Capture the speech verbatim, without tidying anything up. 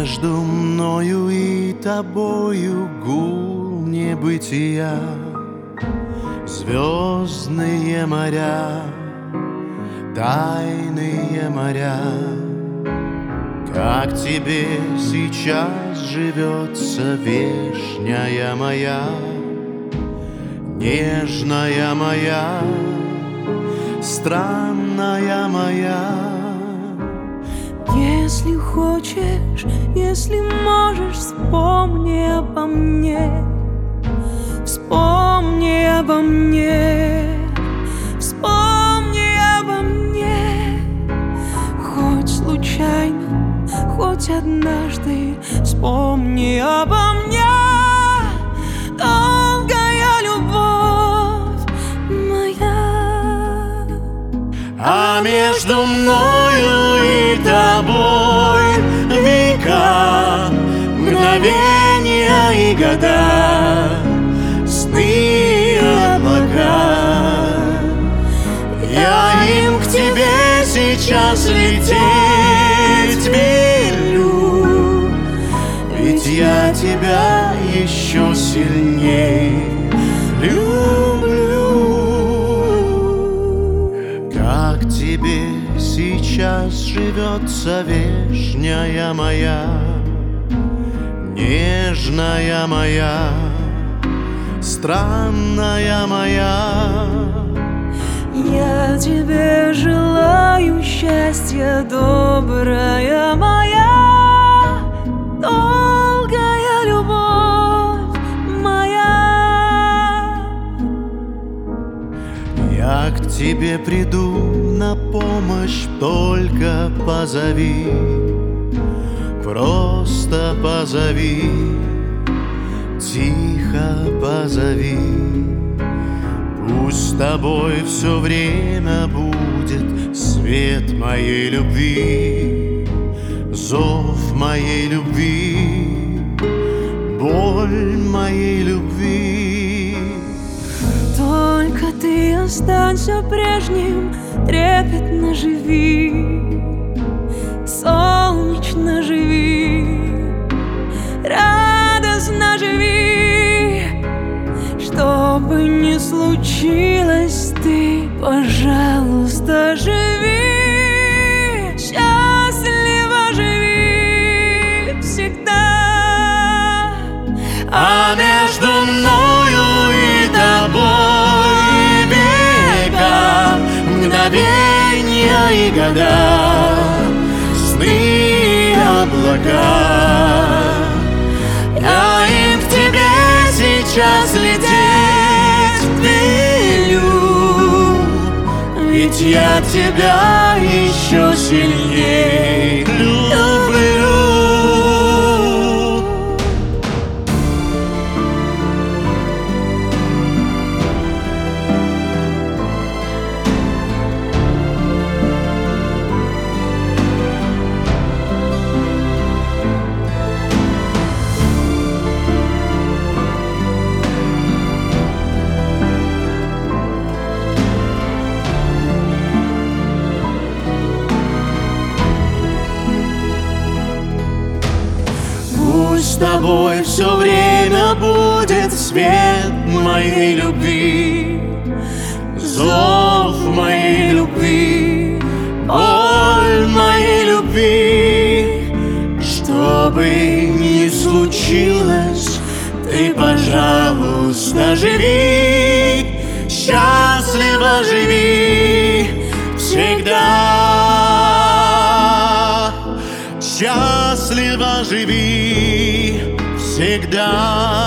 Между мною и тобою гул небытия, звездные моря, тайные моря. Как тебе сейчас живется, вешняя моя, нежная моя, странная моя? Если хочешь, если можешь, вспомни обо мне, вспомни обо мне, вспомни обо мне. Хоть случайно, хоть однажды, вспомни обо мне. Долгая любовь моя. А между мною и тобой века, мгновения и года, сны и облака. Я им к тебе сейчас лететь велю, ведь я тебя еще сильней люблю. Как тебе сейчас живется, вешняя моя, нежная моя, странная моя? Я тебе желаю счастья, добрая моя, долгая любовь моя. Я к тебе приду на помощь, только позови, просто позови, тихо позови. Пусть с тобой все время будет свет моей любви, зов моей любви, боль моей любви. Только ты останься прежним, трепетно живи, солнечно живи, радостно живи. Что бы ни случилось, ты, пожалуйста, живи, счастливо живи всегда. А между мною и тобой века, мгновения и года, сны и облака. Я им к тебе сейчас лететь велю, ведь я тебя еще сильней люблю. Пусть с тобой все время будет свет моей любви, зов моей любви, боль моей любви. Что бы ни случилось, ты, пожалуйста, живи, счастливо живи всегда. Счастливо живи всегда.